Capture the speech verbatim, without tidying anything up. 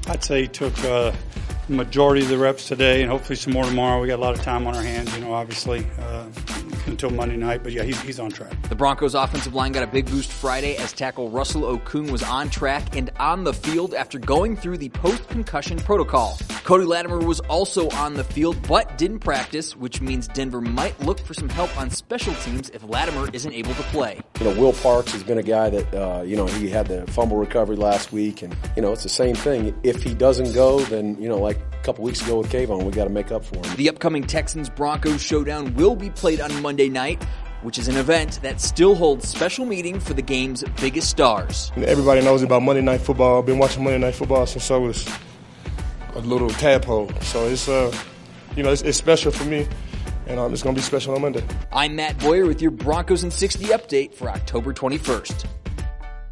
I'd say he took uh, the majority of the reps today and hopefully some more tomorrow. We got a lot of time on our hands, you know, obviously, uh, until Monday night. But, yeah, he's, he's on track. The Broncos' offensive line got a big boost Friday as tackle Russell Okung was on track and on the field after going through the post-concussion protocol. Cody Latimer was also on the field but didn't practice, which means Denver might look for some help on special teams if Latimer isn't able to play. You know, Will Parks has been a guy that, uh, you know, he had the fumble recovery last week, and, you know, it's the same thing. If he doesn't go, then, you know, like a couple weeks ago with Kayvon, we got to make up for him. The upcoming Texans-Broncos showdown will be played on Monday night, which is an event that still holds special meaning for the game's biggest stars. Everybody knows about Monday Night Football. I've been watching Monday Night Football since I was a little tadpole. So it's, uh, you know, it's, it's special for me, and um, it's going to be special on Monday. I'm Matt Boyer with your Broncos in sixty update for October twenty-first.